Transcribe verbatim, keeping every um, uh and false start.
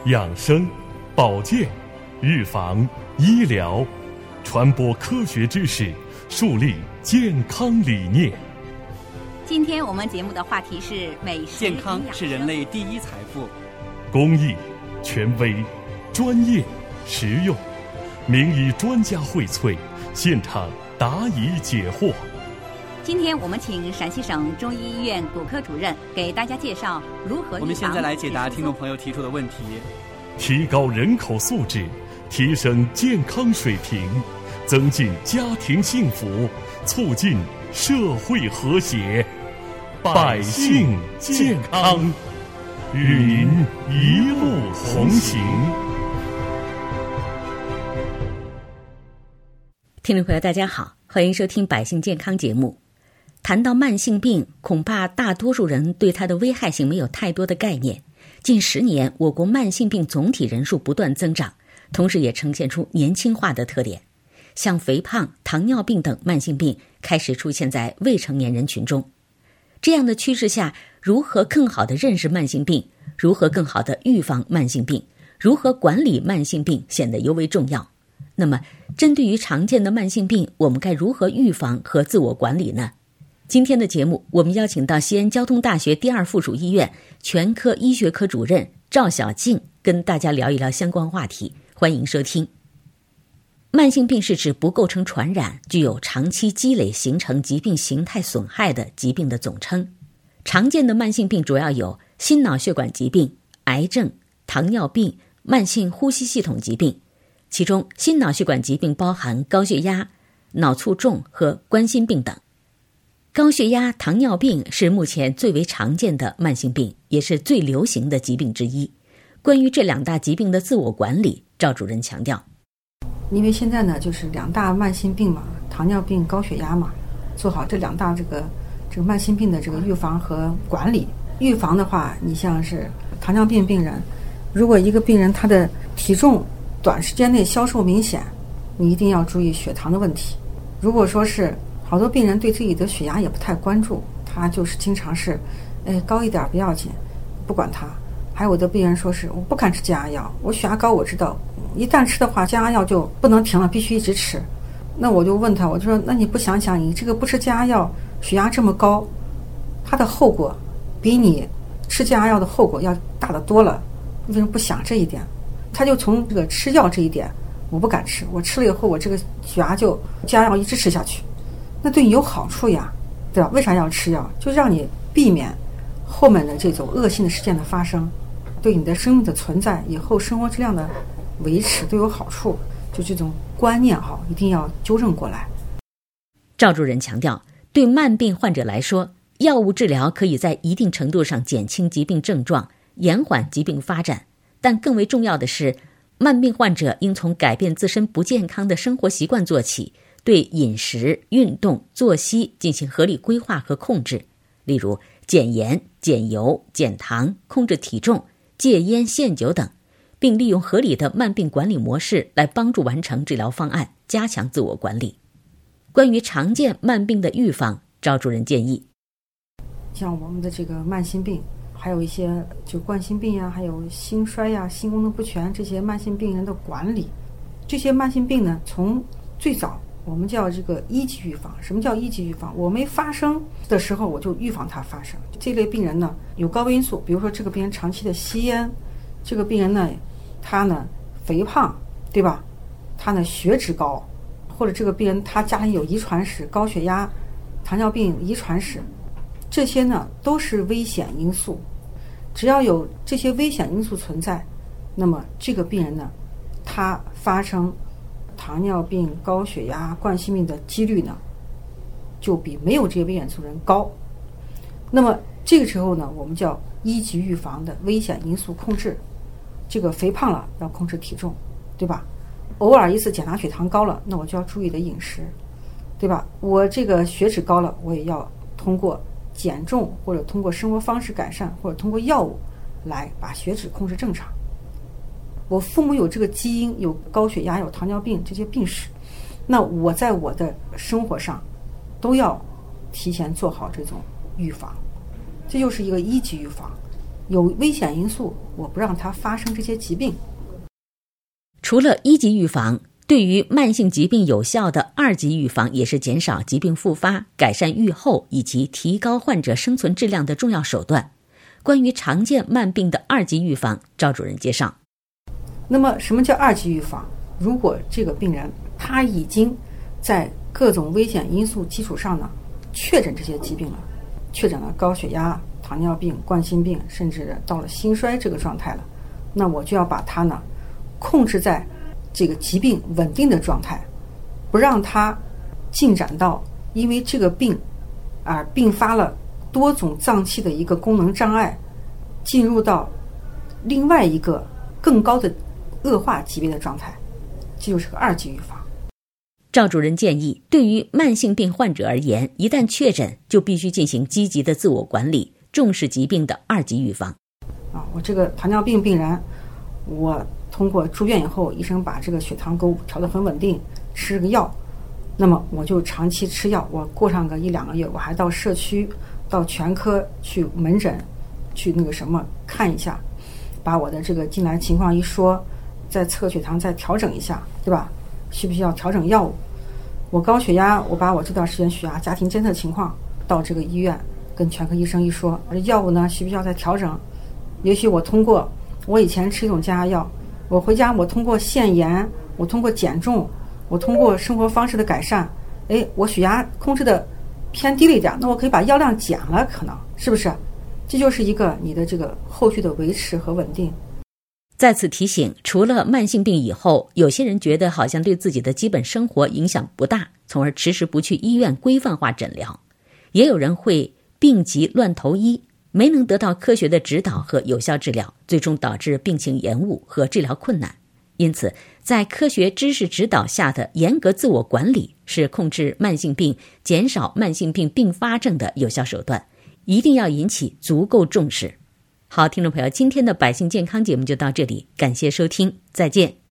养生、保健、预防、医疗，传播科学知识，树立健康理念。 今天我们节目的话题是美食健康是人类第一财富。 公益、权威、专业、实用，名医专家荟萃，现场答疑解惑。 今天我们请陕西省中医医院骨科主任给大家介绍如何预防。 我们现在来解答听众朋友提出的问题。 提高人口素质，提升健康水平，增进家庭幸福，促进社会和谐，百姓健康，与您一路同行。 听众朋友大家好，欢迎收听百姓健康节目。谈到慢性病，恐怕大多数人对它的危害性没有太多的概念。近十年，我国慢性病总体人数不断增长，同时也呈现出年轻化的特点。像肥胖、糖尿病等慢性病开始出现在未成年人群中。这样的趋势下，如何更好地认识慢性病，如何更好地预防慢性病，如何管理慢性病显得尤为重要。那么，针对于常见的慢性病，我们该如何预防和自我管理呢？今天的节目，我们邀请到西安交通大学第二附属医院全科医学科主任赵小静，跟大家聊一聊相关话题。欢迎收听。慢性病是指不构成传染、具有长期积累形成疾病形态损害的疾病的总称。常见的慢性病主要有心脑血管疾病、癌症、糖尿病、慢性呼吸系统疾病。其中，心脑血管疾病包含高血压、脑卒中和冠心病等。高血压、糖尿病是目前最为常见的慢性病，也是最流行的疾病之一。关于这两大疾病的自我管理，赵主任强调， 因为现在呢，就是两大慢性病嘛，糖尿病、高血压嘛，做好这两大这个这个慢性病的这个预防和管理。预防的话，你像是糖尿病病人，如果一个病人他的体重短时间内消瘦明显，你一定要注意血糖的问题。如果说是好多病人对自己的血压也不太关注，他就是经常是，哎，高一点不要紧，不管他。还有的病人说是我不敢吃降压药，我血压高我知道，一旦吃的话降压药就不能停了，必须一直吃。那我就问他，我就说那你不想想，你这个不吃降压药，血压这么高，它的后果比你吃降压药的后果要大得多了，为什么不想这一点？他就从这个吃药这一点，我不敢吃，我吃了以后我这个血压就降压药一直吃下去。那对你有好处呀，对吧？为啥要吃药？就让你避免后面的这种恶性的事件的发生，对你的生命的存在、以后生活质量的维持都有好处。就这种观念哈，一定要纠正过来。 赵主任强调，对慢病患者来说，药物治疗可以在一定程度上减轻疾病症状，延缓疾病发展，但更为重要的是，慢病患者应从改变自身不健康的生活习惯做起，对饮食、运动、作息进行合理规划和控制，例如减盐、减油、减糖、控制体重、戒烟限酒等，并利用合理的慢病管理模式来帮助完成治疗方案，加强自我管理。关于常见慢病的预防，赵主任建议， 像我们的这个慢性病，还有一些就冠心病呀，还有心衰呀、心功能不全这些慢性病人的管理。这些慢性病呢，从最早我们叫这个一级预防。什么叫一级预防？我没发生的时候我就预防它发生。这类病人呢有高危因素，比如说这个病人长期的吸烟，这个病人呢他呢肥胖，对吧？他呢血脂高，或者这个病人他家里有遗传史，高血压、糖尿病遗传史，这些呢都是危险因素。只要有这些危险因素存在，那么这个病人呢他发生糖尿病、高血压、冠心病的几率呢，就比没有这些危险因素人高。那么这个时候呢，我们叫一级预防的危险因素控制。这个肥胖了要控制体重，对吧？偶尔一次检查血糖高了，那我就要注意的饮食，对吧？我这个血脂高了，我也要通过减重或者通过生活方式改善，或者通过药物来把血脂控制正常。我父母有这个基因，有高血压、有糖尿病这些病史，那我在我的生活上都要提前做好这种预防，这就是一个一级预防。 有危险因素，我不让它发生这些疾病。 除了一级预防，对于慢性疾病有效的二级预防也是减少疾病复发、改善预后以及提高患者生存质量的重要手段。关于常见慢病的二级预防，赵主任介绍。 那么什么叫二级预防？如果这个病人他已经在各种危险因素基础上呢确诊这些疾病了，确诊了高血压、糖尿病、冠心病，甚至到了心衰这个状态了，那我就要把它呢控制在这个疾病稳定的状态，不让它进展到因为这个病而并发了多种脏器的一个功能障碍，进入到另外一个更高的恶化级别的状态，这就是个二级预防。 赵主任建议，对于慢性病患者而言，一旦确诊就必须进行积极的自我管理，重视疾病的二级预防。 啊，我这个糖尿病病人，我通过住院以后，医生把这个血糖给我调得很稳定，吃个药，那么我就长期吃药，我过上个一两个月，我还到社区、到全科去门诊，去那个什么看一下，把我的这个进来情况一说，再测血糖，再调整一下，对吧？需不需要调整药物？我高血压，我把我这段时间血压家庭监测情况到这个医院跟全科医生一说，而药物呢需不需要再调整？也许我通过我以前吃一种降压药，我回家我通过限盐，我通过减重，我通过生活方式的改善，哎，我血压控制的偏低了一点，那我可以把药量减了，可能是不是？这就是一个你的这个后续的维持和稳定。 再次提醒，除了慢性病以后，有些人觉得好像对自己的基本生活影响不大，从而迟迟不去医院规范化诊疗。也有人会病急乱投医，没能得到科学的指导和有效治疗，最终导致病情延误和治疗困难。因此，在科学知识指导下的严格自我管理是控制慢性病、减少慢性病并发症的有效手段，一定要引起足够重视。好，听众朋友，今天的百姓健康节目就到这里，感谢收听，再见。